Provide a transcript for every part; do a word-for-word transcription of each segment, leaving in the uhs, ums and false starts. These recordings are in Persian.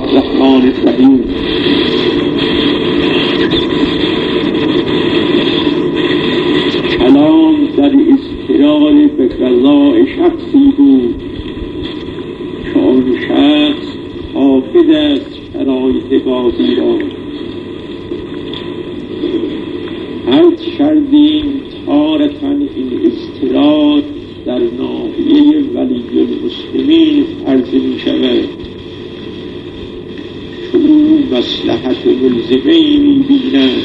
الرحمن الرحیم. کلام در استقرار به قضاء شخصی بود که آن شخص حافظ است شرایط بازی را. عرض کردیم تارةً این استقرار در ناحیه ولی المسلمین عرض می شود که او مصلحت ملزمه می بیند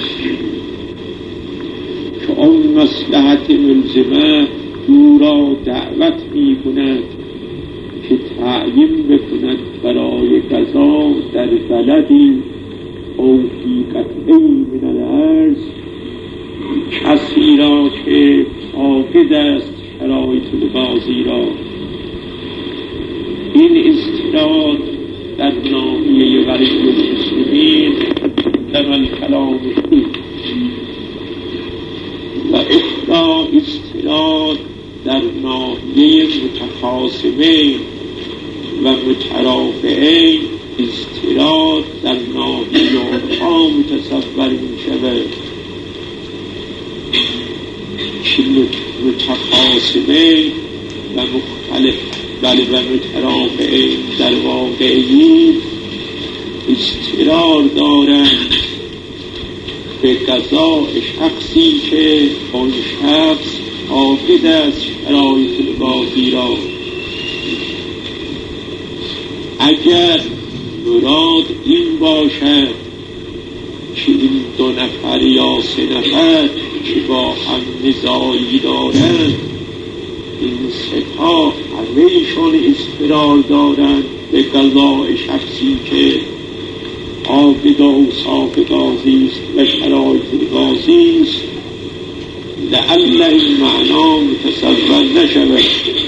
که آن مصلحت ملزمه او را دعوت می کند که تعیین بکند برای قضا در بلدی او فی قطعی من الارض کسی را که حافظ است شرایط بازی را. این استراد در ناحیه ولی المسلمین در الکلام فیه و اخرى استراد در ناحیه متخاصمین و مترافعین استراد در ناحیه آنها متصور می شود که متخاصمین و مختلف بله و مترافعین در واقعی استقرار دارند به قضاء شخصی که آن شخص حافظ از شرایط بازی را. اگر مراد این باشد که این دو نفر یا سه نفر که با هم نزاعی دارند این سه تا همه‌شان استقرار دارند به قضاء شخصی که حافظ و اوصاف قاضی است و شرایط قاضی است، لعل این معنا متصور نشود،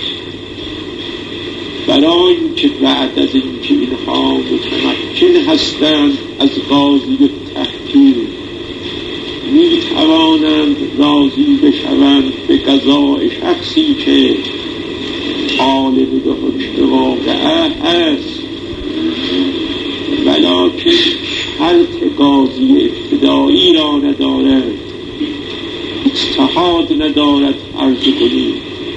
برای اینکه بعد از اینکه اینها متمکن هستند از قاضی تحکیم می توانند راضی بشوند به قضاء شخصی که عالم به حکم واقعه هست، ولکن شرط قاضی ابتدایی را ندارد، اجتهاد ندارد عرض کنید.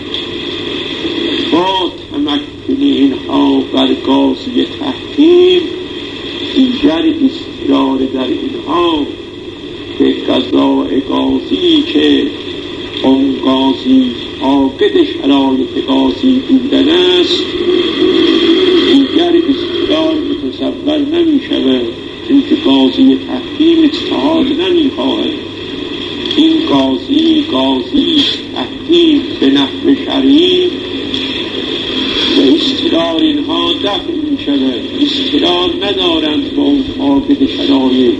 با تمکن اینها بر قاضی تحکیم دیگر استقرار در اینها به قضاء قاضی که آن قاضی عاقد شرایط قاضی بودن است دیگر استقرار متصور نمی شود، چونکه قاضی تحکیم اجتهاد نمی خواهد. این قاضی قاضی تحکیم به نحو شرعی و استقرار اینها دفع می شود، استقرار ندارند با اون عاقد شرایط.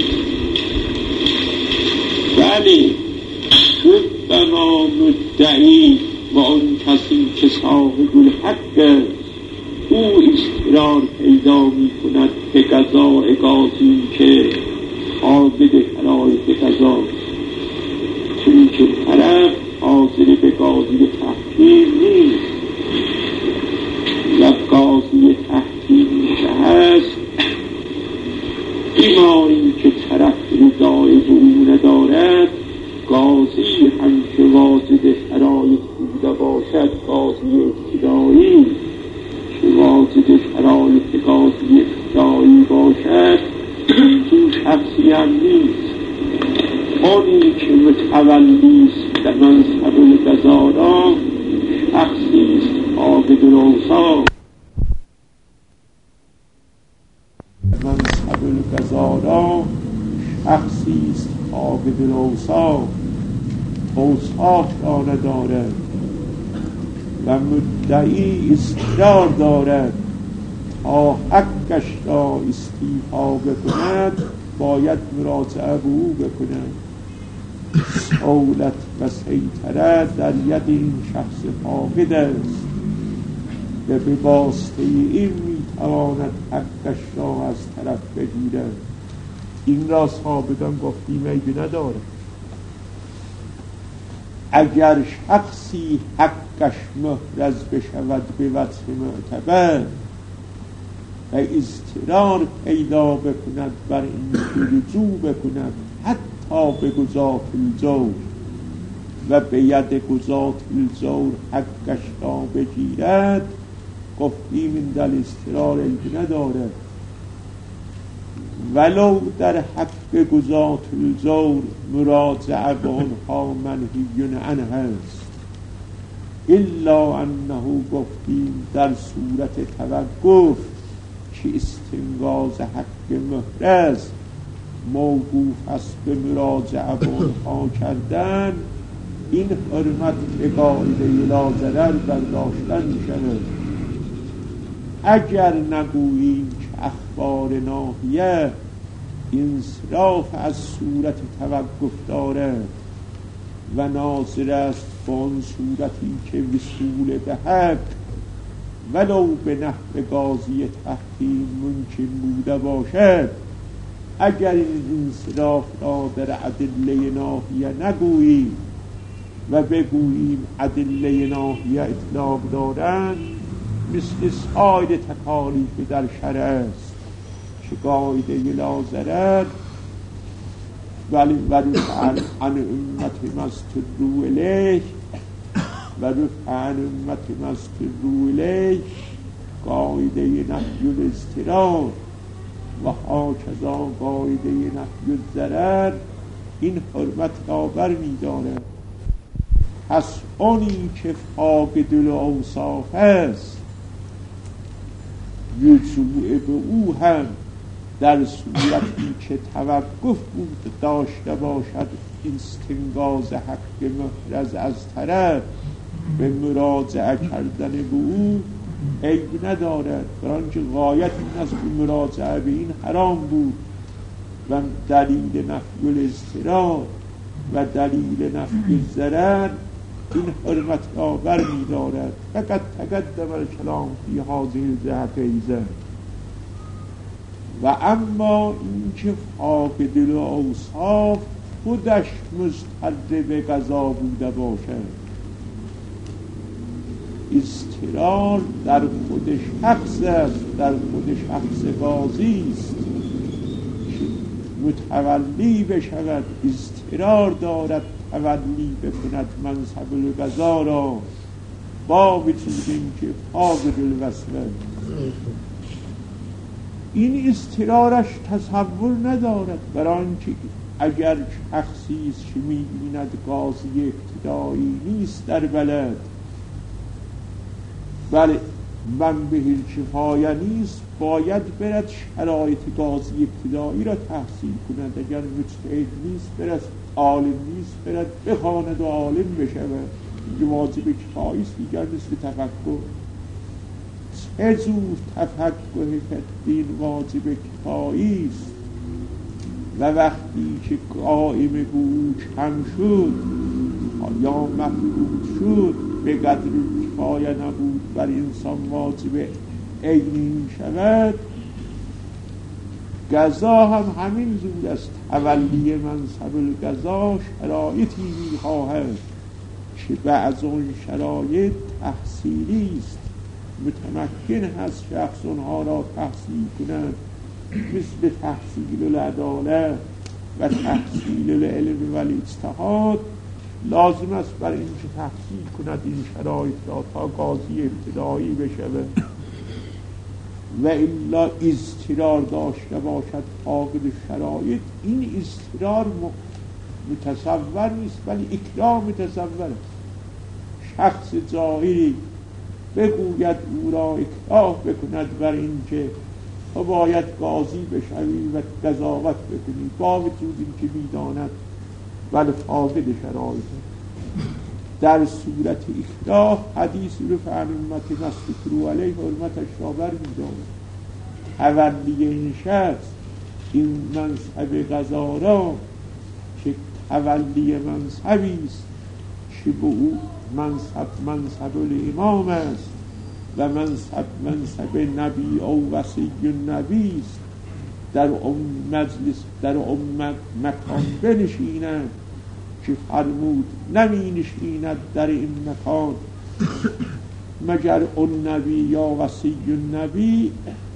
ولی ربما مدعی و آن کسی که صاحب الحق او استقرار پیدا می کند به قضاء قاضی که عاقد شرایط قضا، چونکه طرف حاضر به قاضی تحکیم نیست و قاضی تحکیم که هست بیماری که طرف رضای او ندارد، قاضی هم که واجد شرایط بوده باشد قاضی ابتدایی که واجد شرایط قاضی ابتدایی باشد این شخصی هم نیست. آنی که متولیست در منصب القضا را شخصی است عاقد الاوصاف، منصب القضا را شخصی است عاقد الاوصاف، اوصاف را ندارد و مدعی استقرار دارد تا حقش را استیفا بکند باید مراجعه به او بکند. سهولت و سیطره در ید این شخص فاقد است و به واسطه این میتواند حقش را از طرف بگیرد. این را ثابتان گفتیم عیبی نداره. اگر شخصی حقش محرز بشود به وجه معتبر و اضطرار پیدا بکند بر این که رجوع بکند حتی به گزات الزور و به ید گزات الزور حقش را بگیرد. گفتیم این در اضطرار عیبی نداره، ولو در حق گزات الزور مراجعه به آنها منهی عنه هست، الا انه گفتیم در صورت توقف که استنگاز حق محرز موقوف است به مراجعه به آنها کردن، این حرمت به قاعده لا ضرر برداشتن می شود. اگر نگوییم که اخبار ناحیه انصراف از صورت توقف دارد و ناظر است با آن صورتی که وصول به حق ولو به نحو قاضی تحکیم ممکن بوده باشد، اگر این انصراف را در ادله ناحیه نگوییم و بگوییم ادله ناحیه اطلاق دارند، مثل سایر تکالیف در شرع است که قاعده لا ضرر ولی ورفع عن امت مستدعو الیه و رفع عن امت مستدعو الیه قاعده نفی الاضطرار و هاکذا قاعده نفی الضرر این حرمت را بر می دارد. پس اونی که فاقد الاوصاف است رجوع به او هم در صورتی که توقف بود داشته باشد استنگاز حق محرز از طرف به مراجعه کردن به او عیب ندارد، برانکه غایت این است که مراجعه به این حرام بود و دلیل نفی الاضطرار و دلیل نفی الضرر این حرمت را بر می دارد. فقط تقدم الکلام فی هذه الجهت ایضا. و اما اینکه فاقد الاوصاف خودش مضطر به قضا بوده باشد، اضطرار در خود شخص است، در خود شخص قاضی است که متولی بشود، اضطرار دارد تولی بکند منصب القضا را با وجود اینکه فاقد الوصف، این اضطرارش تصور ندارد، برانکه اگر شخصی است که می‌بیند قاضی ابتدایی نیست در بلد، بله منبه الکفایه نیست، باید برد شرایط قاضی ابتدایی را تحصیل کند، اگر مجتهد نیست برد، عالم نیست برد بخواند و عالم بشود، این واجب کفایی است، دیگر مثل تفقه. چه جور تفقه که دین واجب کفایی است و وقتی که قائم بود کم شد یا مفقود شد به قدر کفایه نبود بر انسان واجب عینی شود، قضا هم همین زور است. تولی منصب القضا شرایطی می‌خواهد که بعض اون شرایط تحصیلی است، متمکن هست شخص اونها را تحصیل کند، مثل تحصیل العداله و تحصیل العلم و الاجتهاد. لازم است برای اینکه تحصیل کند این شرایط را تا قاضی ابتدایی بشود، و الا اضطرار داشته باشد فاقد شرایط، این اضطرار متصور نیست ولی اکرام متصور است. شخص جاهلی بگوید او را اکراه بکند بر اینکه تو باید قاضی بشوی و قضاوت بکنی، با وجود اینکه میداند ولی فاقد شرایط. در صورت اکراه حدیث رفع عن امت مستکروا علیه حرمتش را بر می‌دارد. تولی این شخص این منصب قضا را که تولی منصبی است که به او منصب منصب الامام است و منصب منصب نبی او وصی النبی است، در اون مجلس در اون مکان بنشیند که فرمود نمی نشیند در این مکان مگر اون نبی یا وصی النبی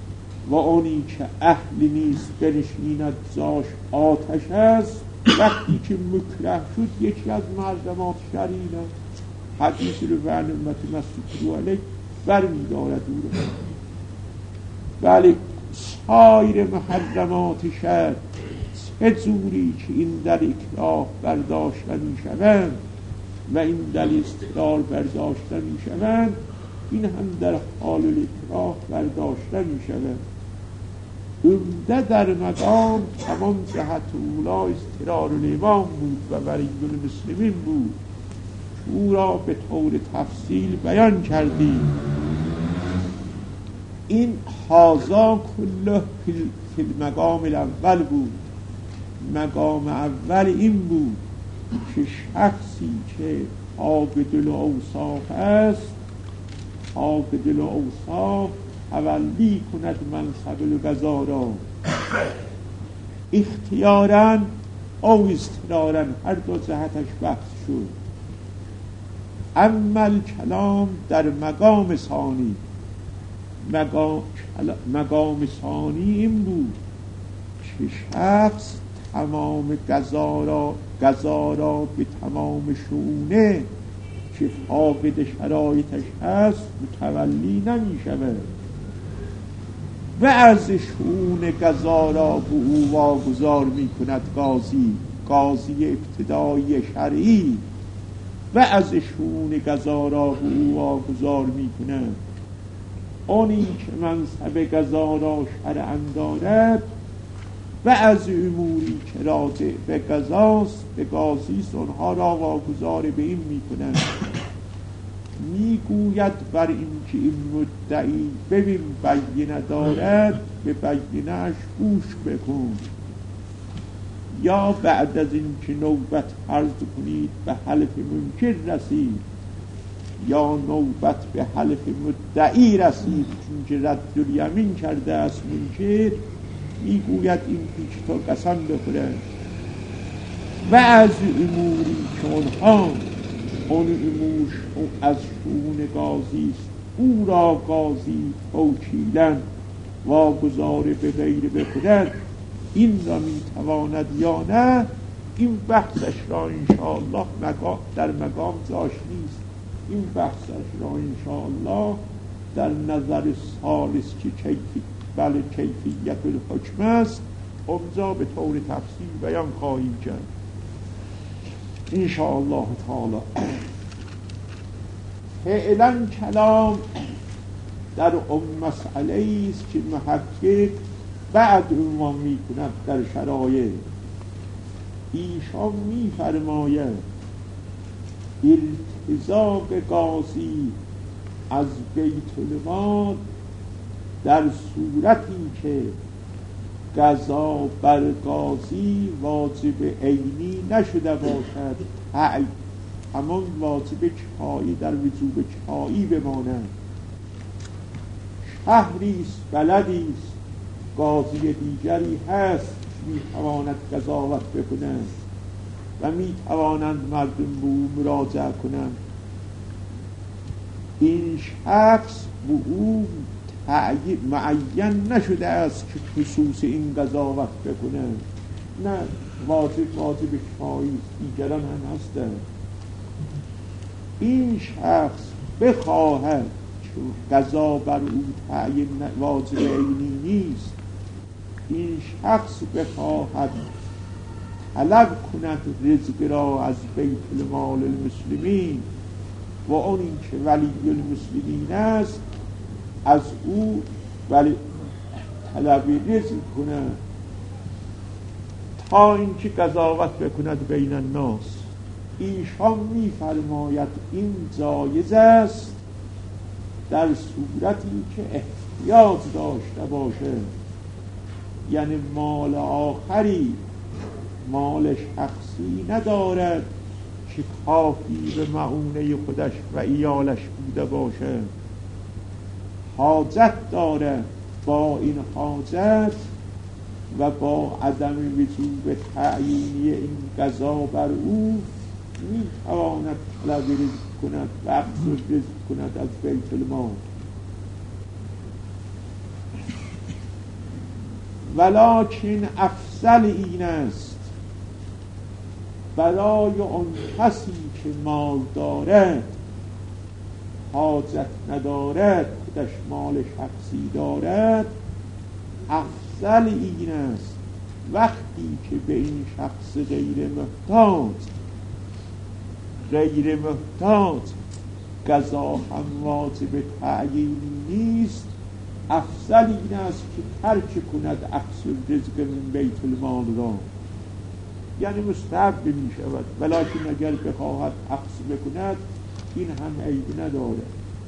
و اونی که اهلی نیست بنشیند زاش آتش است. وقتی که مکره شد یکی از محرمات شرعی حدیث رو به نعمت مسجد رو علیه برمی دارد او رو. ولی سایر محرمات شرع چه جوری که این در اکراه برداشته می شوند و این در استقرار برداشته می شوند، این هم در حال اکراه برداشته می شوند. عمده در مقام تمام جهت اولا استقرار الامام بود و ولی المسلمین بود. او را به طور تفصیل بیان کردیم. این حاضا کله فی المقام الاول بود. مقام اول این بود که شخصی که عابد الاوصاف است، عابد الاوصاف تولی کند منصب القضا را اختیاراً او استقراراً، هر دو جهتش بحث شد. اما الکلام در مقام ثانی، مقام, مقام ثانی این بود که شخص تمام قضا را قضا را به تمام شونه که فاقد شرایطش هست متولی نمی شود و از شؤون قضا را به او واگذار می کند قاضی، قاضی ابتدایی شرعی، و از شؤون قضا را به او واگذار می کند اونی که منصب قضا را شرعاً دارد و از اموری که راجع به قضاست به قاضیست اونها را واگذار به این می کند. می گوید بر این که این مدعی ببین بینه دارد به بینه اش گوش بکن، یا بعد از این که نوبت عرض کنید به حلف منکر رسید یا نوبت به حلف مدعی رسید، چون که رد الیمین کرده است منکر، میگوید این پیش تو قسم بخورد و از اموری که اونها اون امور از شؤون قاضی است او را قاضی توکیلاً واگذار به غیر بکند، این را میتواند یا نه. این بحثش را انشاءالله در مقام جاش نیست. این بحثش را انشاءالله در نظر ثالث که کیفی بله کیفیت الحکم است اونجا به طور تفصیل بیان خواهیم کرد انشاءالله تعالی. فعلا کلام در اون مسئله است که محقق بعد عنوان می کند در شرایط. ایشان می فرماید ارتزاق قاضی از بیت المال در صورتی که قضا بر قاضی واجب عینی نشده باشد، همان واجب چایی در وجوب چایی بماند. شهریست، بلدیست، قاضی دیگری هست میتواند قضاوت بکنند و میتوانند مردم به او مراجعه کنند. این شخص به او معین نشده است که خصوص این قضاوت بکنند، نه، واجب واجب کفایی دیگران هم هستند. این شخص بخواهد چون قضا بر او تعیین واجب عینی نیست، این شخص بخواهد طلب کند رزق را از بیت المال المسلمین و اون این که ولی المسلمین است از او ولی طلب رزق کند تا اینکه قضاوت بکند بین الناس. ایشان می‌فرماید این جایز است در صورتی که احتیاج داشته باشه، یعنی مال آخری مال شخصی ندارد که کافی به معونه خودش و ایالش بوده باشه، حاجت داره. با این حاجت و با عدم وجوب تعیینی این قضا بر او میتواند طلب رزق کند و اخذ رزق کند از بیت المال. ولکن افضل این است برای آن کسی که مال دارد حاجت ندارد، خودش مال شخصی دارد، افضل این است وقتی که به این شخص غیر محتاج غیر محتاج قضا هم واجب تعیین نیست، افضل این است که ترک کند اخذ رزق من بیت المال را، یعنی مستحب می شود، ولکن اگر بخواهد اخذ بکند این هم عیب نداره.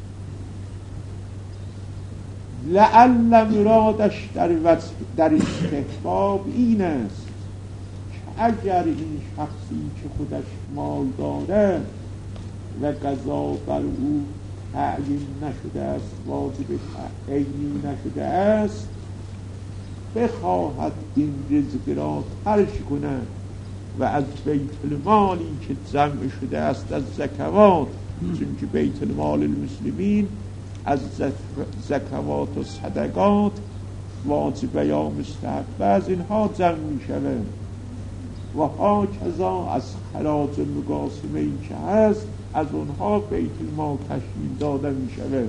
لعل مرادش در در استحباب این است که اگر این شخصی که خودش مال داره و قضا بر او تعیین نشده است، واجب تعیین نشده است، بخواهد این رزق را ترک کند و از بیت المالی که جمع شده است از زکوات، چون که بیت المال المسلمین از زکوات و صدقات واجب یا مستحب از اینها جمع می شود و ها کذا از خراج مقاسمه ای که هست از اونها بیت المال تشکیل داده می شود.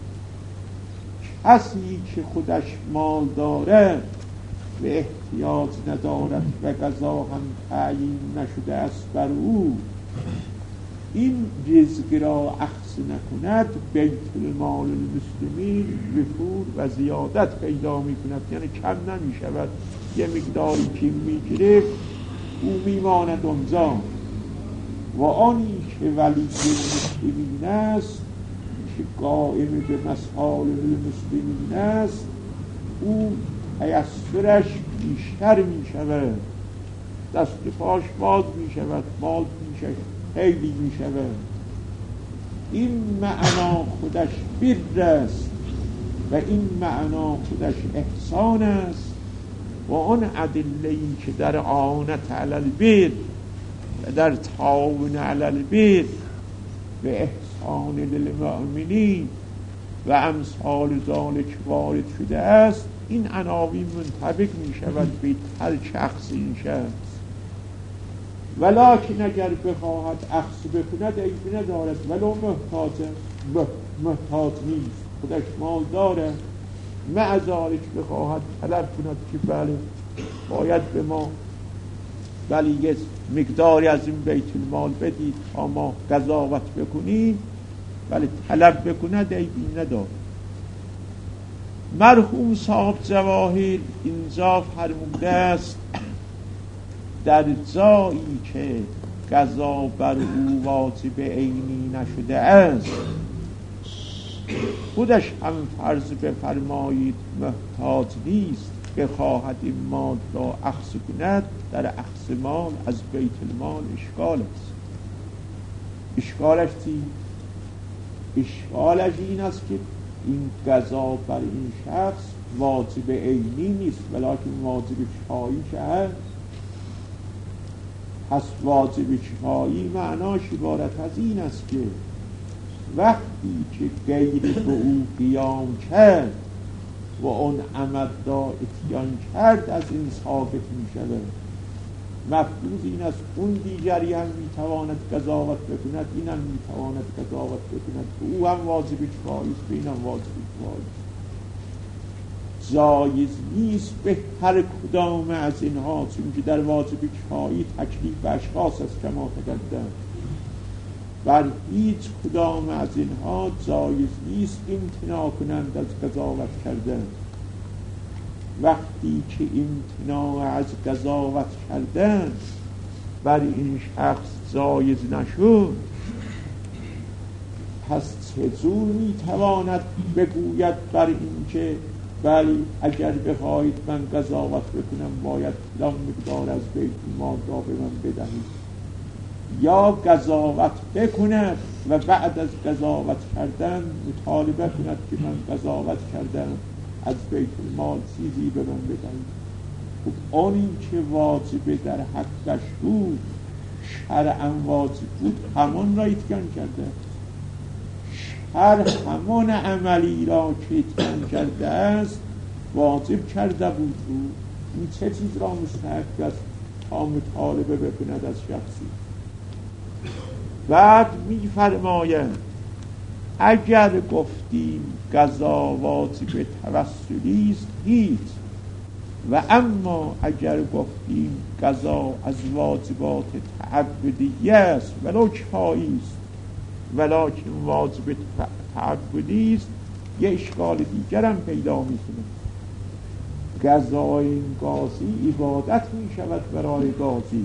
کسی که خودش مال داره و احتیاج ندارد و قضا هم تعیین نشده است بر او، این رزق را اخذ نکند، بیت المال المسلمین وفور و زیادت پیدا می کند، یعنی کم نمی شود. یه مقداری که می گرفت او می ماند اونجا. و آنی که ولی المسلمین است، که قائم به مصالح المسلمین است، او تیسرش بیشتر می شود، دست پاش باز می شود، مال پیشش خیلی می شود. این معنا خودش بر است و این معنا خودش احسان است و آن ادله‌ای که در اعانت علی البر و در تعاون علی البر و احسان للمؤمنین و امثال ذالک وارد شده است، این عناوین منطبق می شود به هر شخص این شخص. ولکن اگر بخواهد اخذ بکند عیب ندارد، ولو محتاجه محتاج نیست، خودش مال داره، مع ذالک بخواهد طلب کند که بله باید به ما ولی یه مقداری از این بیت المال بدید تا ما قضاوت بکنیم، ولی طلب بکند عیبی ندارد. مرحوم صاحب جواهر اینجا فرموده است در جایی که قضا بر او واجب عینی نشده است، خودش هم فرض بفرمایید محتاج نیست، بخواهد این مال را اخذ کند، در اخذ مال از بیت المال اشکال است. اشکالش چی؟ اشکالش این است که این قضا بر این شخص واجب عینی نیست، ولیکن واجب کفایی که هست. پس واجب کفایی معناش عبارت از این است که وقتی که غیر به او قیام کرد و اون عمد را اتیان کرد از این ثابت می شود. مفروض این است اون دیگری هم می تواند قضاوت بکند، این هم می تواند قضاوت بکند، او هم واجب کفایی است، به این هم واجب کفایی است. جایز نیست به هر کدام از اینها، چون که در واجب کفایی تکلیف به اشخاص است کما تقدم، بر هیچ کدام از اینها جایز نیست امتناع کنند از قضاوت کردن. وقتی که امتناع از قضاوت کردن بر این شخص جایز نشد، پس چجور میتواند بگوید بر این که بلی اگر بخواهید من قضاوت بکنم باید فلان مقدار از بیت المال را به من بدهید، یا قضاوت بکند و بعد از قضاوت کردن مطالبه کند که من قضاوت کردم از بیت المال چیزی به من بدهید. خب آنی که واجب در حقش بود، شرعاً واجب بود، همان را اتیان کرده. هر همان عملی را که اتیان کرده است واجب کرده بود رو این چه چیز را مستحق است تا مطالبه بکند از شخصی. بعد می فرماید اگر گفتیم قضا واجب توسلی است هیچ، و اما اگر گفتیم قضا از واجبات تعبدیه است ولو کفایی است ولکن واجب تعبدی است، یه اشکال دیگر هم پیدا میکنه. قضای این قاضی عبادت می شود برای قاضی،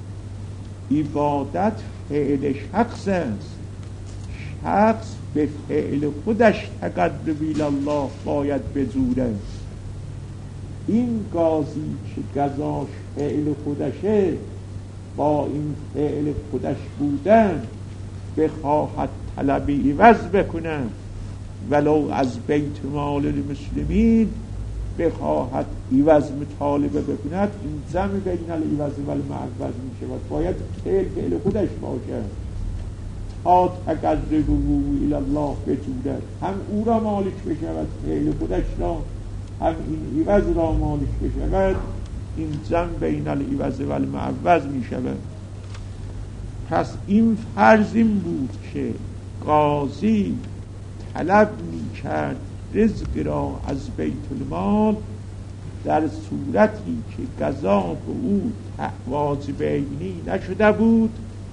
عبادت فعل شخص است، شخص به فعل خودش تقربی الله باید بجوره. این قاضی که قضاش فعل خودشه با این فعل خودش بودن بخواهد طلبی عوض بکنه ولو از بیت مال المسلمین بخواهد عوض مطالبه بکند، این جمع بین العوض و المعوض می شود. باید فعل فعل خودش باشه تا تقربوا الی الله بجوره، هم او را مالک بشود فعل خودش را، هم این عوض را مالک بشود. این جمع بین العوض و المعوض می شود. پس این فرض این بود که قاضی طلب می کرد رزق را از بیت المال در صورتی که قضا به او واجب عینی نشده بود.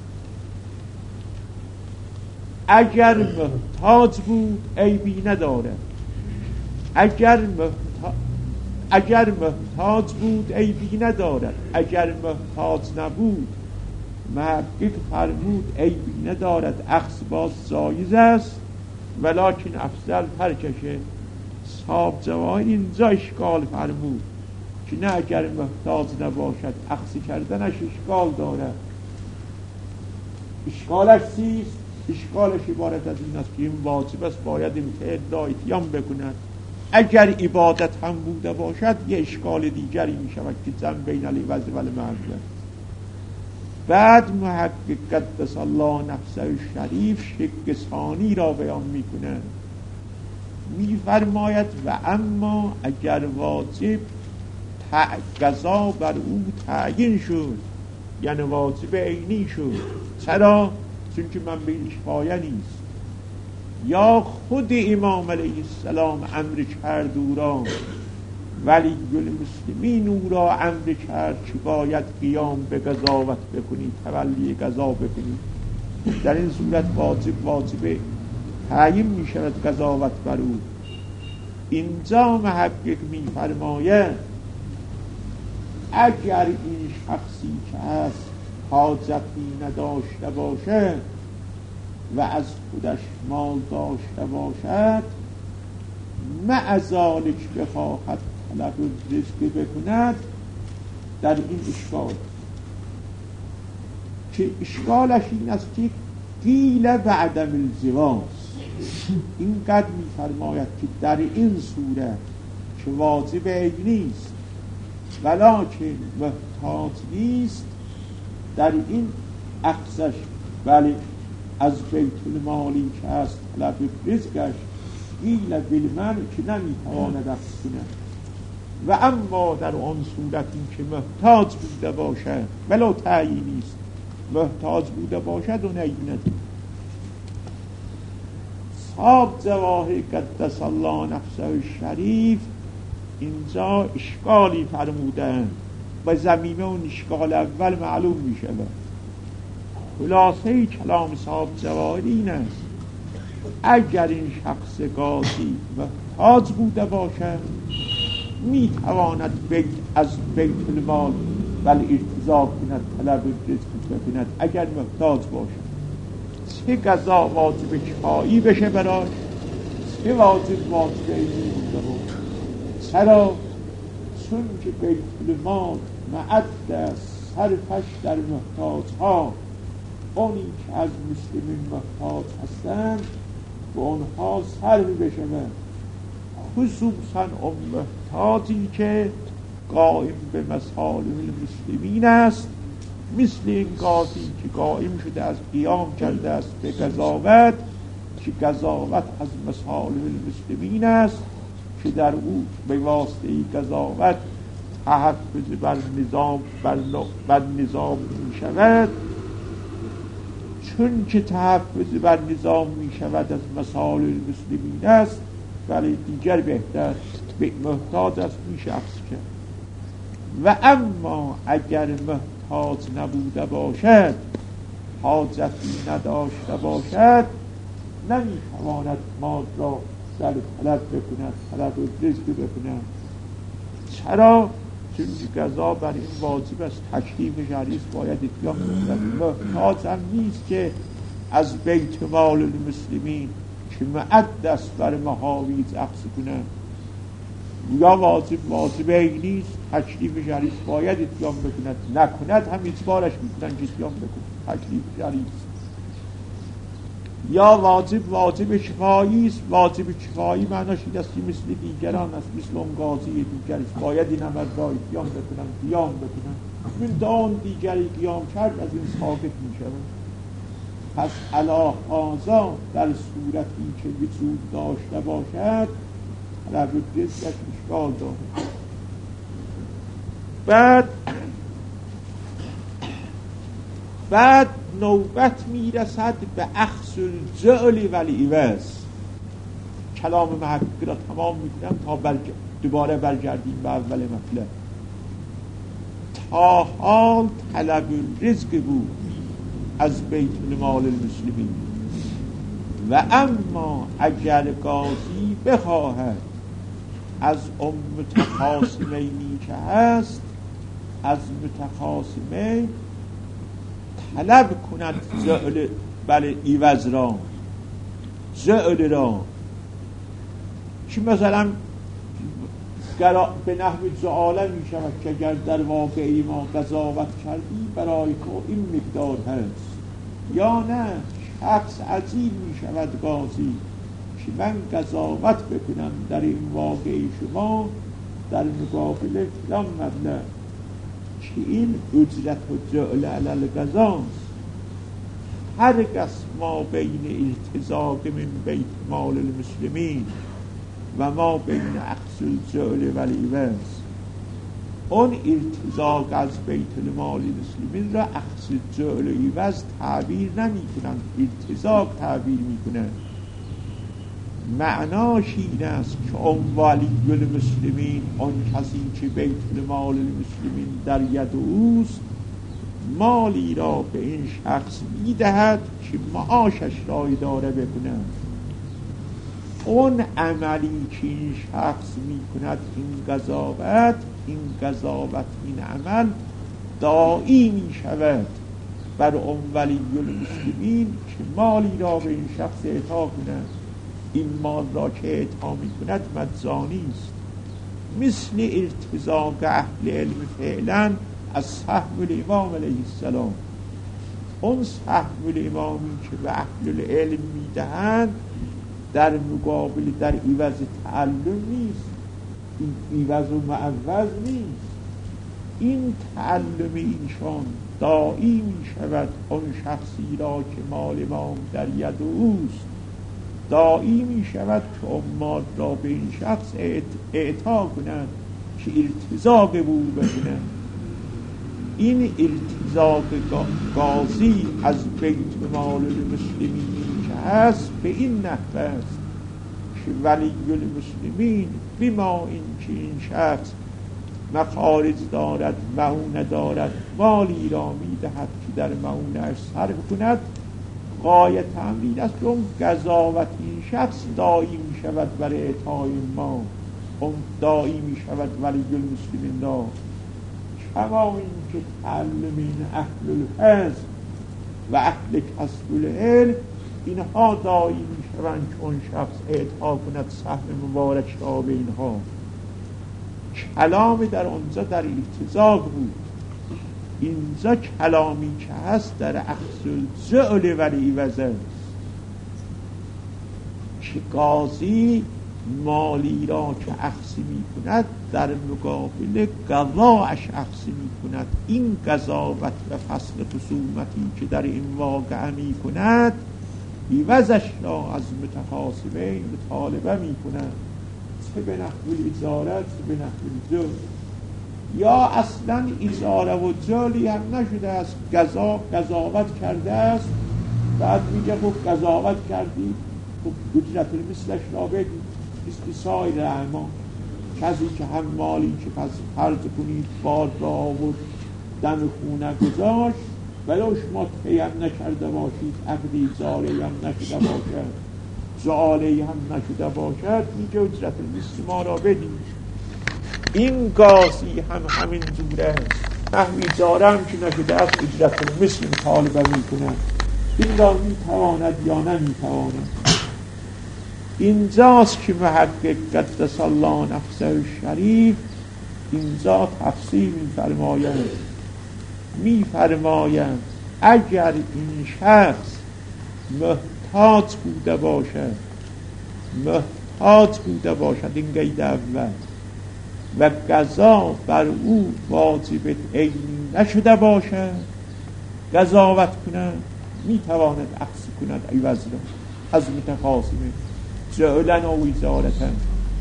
اگر محتاج بود عیبی نداره، اگر محتاج اگر محتاج بود عیبی ندارد، اگر محتاج نبود محقق فرمود عیبی ندارد، اخذ باز جایز است ولکن افضل ترکشه. صاحب جواهر اینجا اشکال فرمود که نه اگر محتاج نباشد اخذ کردنش اشکال دارد. اشکالش چیست؟ اشکالش عبارت از این است که این واجب است باید این فعل را اتیان بکند. اگر عبادت هم بوده باشد یه اشکال دیگری می شود که جمع بین العوض و المعوض. بعد محقق قدس الله نفسه شریف شق ثانی را بیان می کند، می فرماید و اما اگر واجب قضا بر او تعیین شد، یعنی واجب عینی شد، چرا؟ چون که من به کفایه نیست، یا خود امام علیه السلام امر کرد او را، ولی المسلمین او را امر کرد که باید قیام به قضاوت بکنید، تولی قضا بکنید، در این صورت واجب واجب تعیین می شود قضاوت بر او. اینجا محقق می فرماید اگر این شخصی که هست حاجتی نداشته باشه و از خودش مال داشته باشد، مع ذالک بخواهد طلب رزق بکند، در این اشکال که اشکالش این است که قیل بعدم الزواج، این قد می فرماید که در این صورت که واجب عینی است ولکن محتاج نیست، در این اخذش ولی از بیت المالی که از طلب رزقش قیل بالمنع که نمیتواند اخذ کند. و اما در آن صورت این که محتاج بوده باشد ولو تعیینی است، محتاج بوده باشد و نعیند. صاحب جواهر قدس الله نفسه شریف اینجا اشکالی فرمودن و زمینه اون اشکال اول معلوم می شود. خلاصه کلام صاحب جواهر این است اگر این شخص قاضی محتاج بوده باشد می تواند بیت از بیت المال ولی ارتضا کند، طلب رزق بکند اگر محتاج باشد. چه قضا واجب کفایی بشه برای، چه واجب واجب عینی بوده باشد. چرا؟ چون که بیت المال معد است صرفش در محتاج ها، اونی که از مسلمین محتاج هستند و اونها صرف بشود، خصوصا اون محتاجی که قائم به مصالح المسلمین است، مثل این قاضی که قائم شده از قیام کرده است به قضاوت، که قضاوت از مصالح المسلمین است، که در او به واسطه قضاوت تحفظ بر نظام بر, بر نظام می شود، چون که تحفظ بر نظام می شود از مصالح المسلمین است، برای دیگر بهتر به محتاج است می شخص کرد. و اما اگر محتاج نبوده باشد، حاجتی نداشته باشد، نمی تواند مال را در طلب بکند، طلب و رزق بکند. چرا؟ چون قضا بر این واجب است، تکلیف شرعی است، باید اتیان بکند. محتاج هم نیست که از بیت مال المسلمین که معد است بر محاویج اخذ کنند. یا واجب واجب عینی است، تکلیف شرعی است، باید اتیان بکند. نکند هم اجبارش میکنند که اتیان بکند، تکلیف شرعی است. یا واجب واجب کفایی است، واجب کفایی معناش این است که مثل دیگران است، مثل اون قاضی دیگر است، باید این عمل را قیام بکنن، قیام بکنن. من دان دیگری قیام کرد از این ثابت می شود. پس علی هذا در صورتی که وجود داشته باشد طلب رزقش اشکال دارد. بعد بعد نوبت میرسد به اخذ الجعل والعوض. کلام محقق را تمام میکنم تا برج... دوباره برگردیم به اول مطلب. تا حال طلب رزق بود از بیت المال المسلمین، و اما اگر قاضی بخواهد از ام متخاصمینی که هست، از متخاصمین طلب کند زعل بله ایوز را، زعل را، که مثلا به نحو زعاله می شود که اگر در واقعی ما قضاوت کردی برای تو این مقدار هست، یا نه شخص عزیز می شود قاضی که من قضاوت بکنم در این واقعی شما در مقابل فلان مبلغ، که این اجرت و جعل علی القضاست. هر قسم ما بین ارتزاق من بیت مال المسلمین و ما بین اخذ الجعل والعوض، اون ارتزاق از بیت المال المسلمین را اخذ الجعل و عوض تعبیر نمی کنند، ارتزاق تعبیر می کنند. معناش این است که اون ولی المسلمین، اون کسی که بیت المال المسلمین در ید اوست، مالی را به این شخص میدهد که معاشش را اداره بکنند. اون عملی که این شخص میکند، این قضاوت، این قضاوت، این عمل دائی میشود بر اون ولی المسلمین که مالی را به این شخص اعطا کنند. این مال را که اعطا میکند مجانی است، مثل ارتزاق اهل علم فعلا از سهم الامام علیه السلام. اون سهم الامامی که به اهل العلم میدهند در مقابل در عوض تعلم نیست، این عوض و معوض نیست. این تعلم اینشان دائی می شود اون شخصی را که مال امام در ید اوست، دائی می شود که اون مال را به این شخص اعطا کنند که ارتزاق بود بکنند. این ارتزاق قاضی از بیت مال المسلمین که هست به این نحو است که ولی المسلمین بما این که این شخص مخارج دارد، معونه دارد، مالی را می دهد که در معونه صرف کند، غایت همین است که اون قضاوت این شخص دائی می شود برای اعطای ما، اون دائی می شود ولی المسلمین را. کما این که تعلم این اهل الحزب و اهل کسب العلم اینها دائی می شوند که اون شخص اعطا کند سهم مبارک را به اینها. کلام در اونجا در ارتزاق بود، اینجا کلامی که هست در اخذ الجعل والعوض است که قاضی مالی را که اخذ می کند در مقابل قضاءش اخذ می کند. این قضاوت و فصل خصومتی که در این واقعه می کند عوضش را از متخاصمین مطالبه می کند چه به نحو اجارت چه به نحو جل، یا اصلا اجاره و جلی هم نشده است، قضا قضاوت کرده است، بعد میگه خب قضاوت کردی خب اجرت مثلش را بدید. مثل سایر اعمال، کسی که هم مالی که پس فرض کنید بار را آورد دم خونه گذاشت ولو شما تیم نکرده باشید، عقدی زاله هم نشده باشد، زاله هم نشده باشد، میگه اجرت مثل ما را بدید. این قاضی هم همین جوره است، نحوی زاره هم که نشده است اجرت مثل مطالبه میکنه. این را میتواند یا نمیتواند. اینجاست که محقق قدس الله نفسه شریف اینجا تفسیر میفرماید میفرماید اگر این شخص محتاج بوده باشد محتاج بوده باشد این قید اول و قضا بر او واجب عینی نشده باشد، قضاوت کند میتواند عکس کند عوض را از متخاصمه جعلن و وزارتن.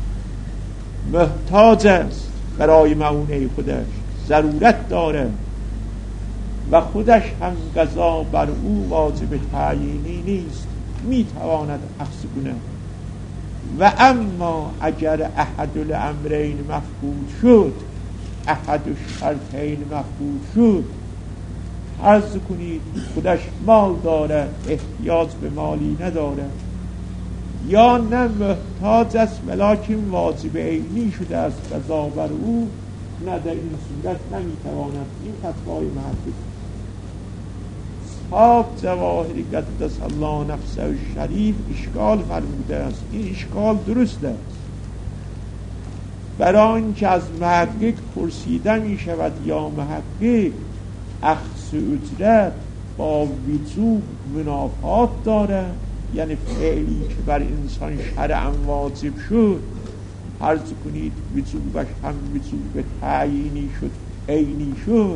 محتاج است برای معونه خودش، ضرورت داره و خودش هم قضا بر او واجب تعیینی نیست، میتواند عکس کند. و اما اگر احد الامرین مفقود شد، احد الشرطین مفقود شد، عرض کنید خودش مال داره احتیاج به مالی نداره، یا نه محتاج است ولیکن واجب عینی شده است قضا بر او، نه در این صورت نمیتواند. این فتوای محقق صاحب جواهر قدس الله نفسه شریف اشکال فرموده است. این اشکال درست است، برای اینکه از محقق پرسیده می شود یا محقق اخذ اجرت با وجوب منافات داره، یعنی فعلی که بر انسان شرعا واجب شد، فرض کنید وجوبش هم وجوب تعیینی شد عینی شد،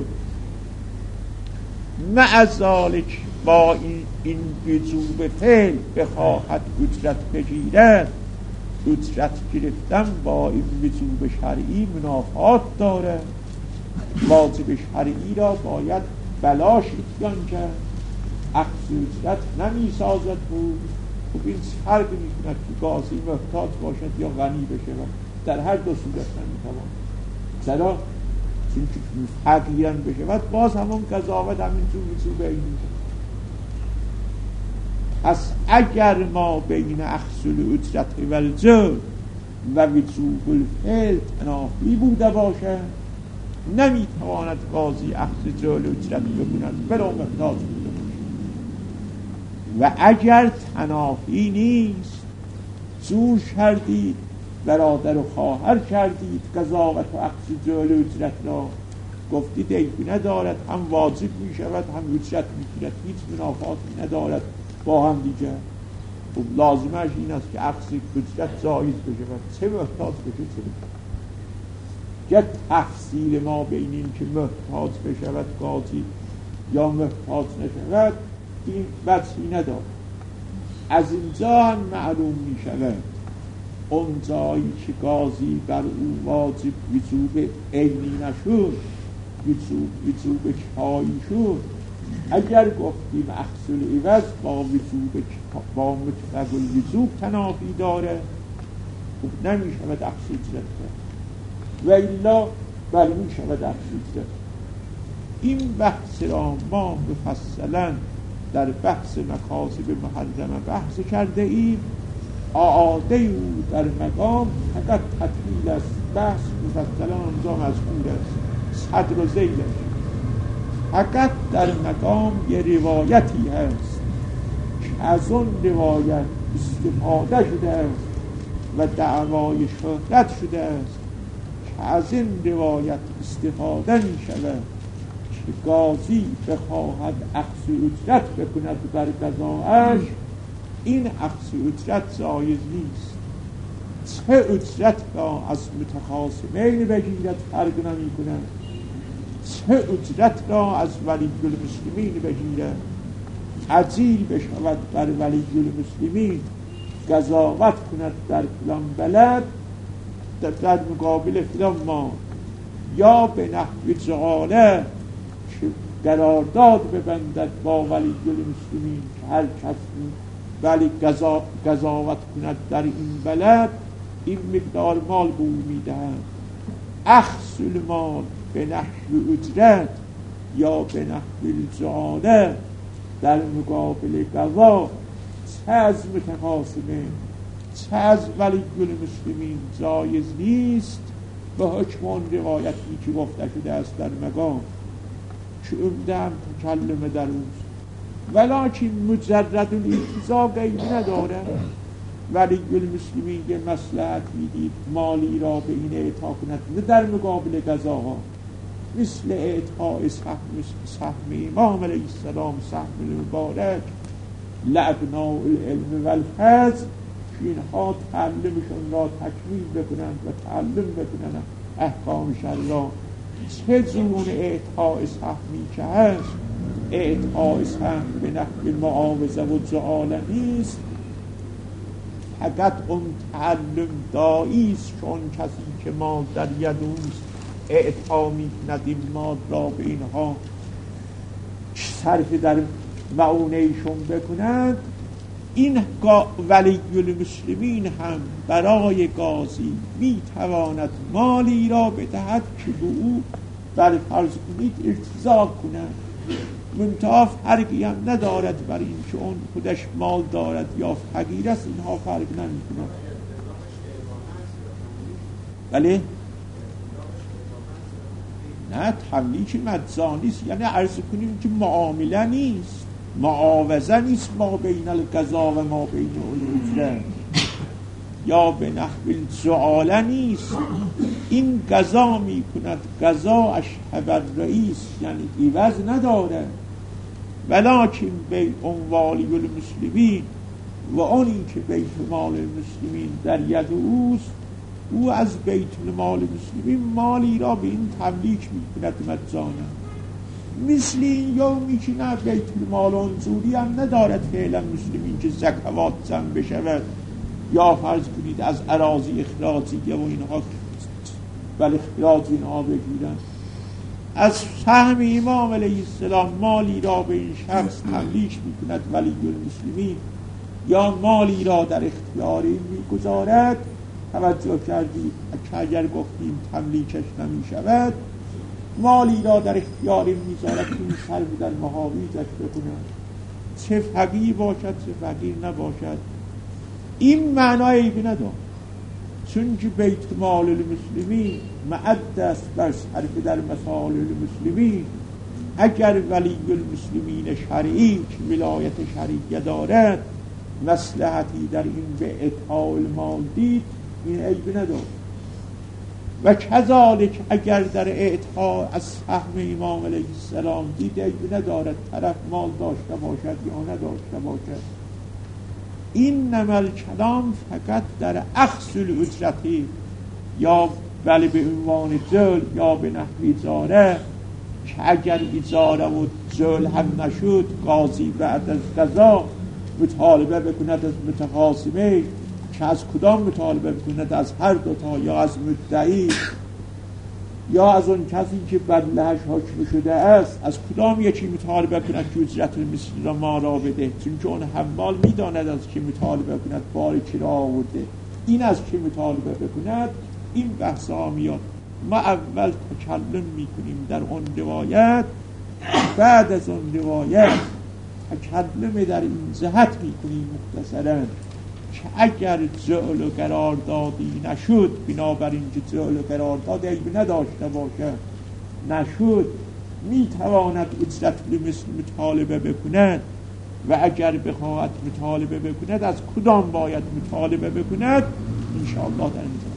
مع ذالک با این, این وجوب فعل بخواهد اجرت بگیرد، اجرت گرفتن با این وجوب شرعی منافات داره. واجب شرعی را باید بلاش اتیان کرد، اخذ اجرت نمی سازد بود. خب این فرق می کند که قاضی محتاج باشد یا غنی بشه، در هر دو صورت نمی توان. چرا؟ چون که فقیرن بشه و باز همون قضاوت همینجور وجوب عینی شد. پس اگر ما بین اخذ الاجرت و الجر و وجوب الفعل تنافی بوده باشه، نمیتواند قاضی اخذ جعل اجرت بکند بلا محتاج بوده باشه. و اگر تنافی نیست، زور کردید برادر و خواهر کردید قضاوت و اخذ جعل اجرت را، گفتید عیبی ندارد، هم واجب می شود هم اجرت می گیرد، هیچ منافاتی ندارد با هم دیگر. خب لازمش این است که اخذ اجرت زائد بشه و چه محتاج بشه چه بشه. که تفصیل ما بین این که محتاج بشود قاضی یا محتاج نشود این وجهی ندارد. از اینجا هم معلوم می شود اون جایی که قاضی بر او واجب وجوب عینی نشد، وجوب وجوب کفایی شد، اگر گفتیم اخذ العوض با وجوب با مطلق الوجوب تنافی داره، خب نمی شود اخذ اجرت کرد و الا بل می شود اخذ اجرت. این بحث را ما مفصلا در بحث مکاسب محرمه بحث کرده ایم. آعاده او در مقام فقط تطویل است، بحث مفصلا آنجا مذکور است، صدر و ذیلش. فقط در مقام یه روایتی هست که از اون روایت استفاده شده است و دعوای شهرت شده است که از این روایت استفاده می شود که قاضی بخواهد اخذ اجرت بکند بر قضاءش، این اخذ اجرت جایز نیست. چه اجرت را از متخاصمین بگیرد فرق نمی کند، چه اجرت را از ولی المسلمین بگیرد، عجیل بشود بر ولی المسلمین قضاوت کند در فلان بلد در مقابل فلان مال، یا به نحو جعاله که قرارداد ببندد با ولی المسلمین که هر کس ولی قضاوت کند در این بلد این مقدار مال به او میدهند. اخذ المال به نحو اجرت یا به نحو الجعاله در مقابل قضا چه از متخاصمه چه از ولی المسلمین جایز نیست به حکم آن روایتی که گفته شده است در مقام که عمده هم تکلم در اوست، ولیکن مجرد الالتزام غیبی نداره. ولی المسلمین یه مصلحت میدید مالی را به این اعطا کند نه در مقابل قضاها، مثل اعطاء سهم سهم امام علیه السلام سهم المبارک لابناء العلم والفضل که اینها تعلمشون را تکمیل بکنند و تعلم بکنند احکام شرع. چه جون اعطاء سهمی که هست اعطاء سهم به نحو معاوضه و جعاله نیست، فقط اون تعلم دایی است که اون کسی که مال در ید اوست اعطا میکند این مال را به اینها صرف در معونهشون بکنند. این ولی المسلمین هم برای قاضی میتواند مالی را بدهد که به او بر فرض کنید ارتضاع کنند، منتها فرقی هم ندارد بر این که اون خودش مال دارد یا فقیر است، اینها فرق نمی کنند. بله نه تملیک مجانی است، یعنی عرض کنیم که معامله نیست، معاوضه نیست ما بین القضا و ما بین الاجره، یا به نحو الجعاله نیست. این قضا می کند قضاش حبر رئیس یعنی عوض نداره، ولیکن بین والی المسلمین و اونی که بیت مال المسلمین در ید اوست او از بیت مال المسلمین مالی را به این تملیک می کند مجانا. مثل این یومی که نه بیت المال انظوری هم ندارد فعلا مسلمین که زکوات جمع بشود یا فرض کنید از اراضی اخراجیه و اینها بل اخراج اینها بگیرن. از سهم امام علیه السلام مالی را به این شخص تملیک می کند ولی المسلمین یا مالی را در اختیار این می گذارد. توجه کردید که اگر گفتیم تملیکش نمی شود مالی را در اختیار این میذارد که این صرف در محاویزش بکنه، چه فقیر باشد چه فقیر نباشد. این معنایی که ندارد، چون که بیت مال المسلمین معد است بر صرف در مسائل المسلمین. اگر ولی المسلمین شرعی که ولایت شرعیه دارد مصلحتی در این به اعطاء المال دید این عیب ندارد. و کذالک اگر در اعطاء از سهم امام علیه السلام دید عیب ندارد طرف مال داشته باشد یا نداشته باشد. این نمل کلام فقط در اخذ الاجرتی یا ولی به عنوان ذل یا به نحو اجاره، که اگر اجاره و ذل هم نشد قاضی بعد از قضا مطالبه بکند از متخاصمه، که از کدام مطالبه بکند؟ از هر دوتا، یا از مدعی یا از اون کسی که بر لهش حکم شده است. از کدام یکی مطالبه کند که اجرت مثل را ما را بده؟ چون که اون حمال میداند از که مطالبه کند بار کی را آورده، این از که مطالبه بکند. این بحث ها میاد. ما اول تکلم میکنیم در اون روایت، بعد از اون روایت تکلم در این جهت میکنیم مختصرا که اگر جعل و قراردادی نشد، بنابراین که جعل و قرارداد عیب نداشته باشد نشد، میتواند اجرت مثل مطالبه بکند. و اگر بخواهد مطالبه بکند از کدام باید مطالبه بکند؟ انشاءالله در این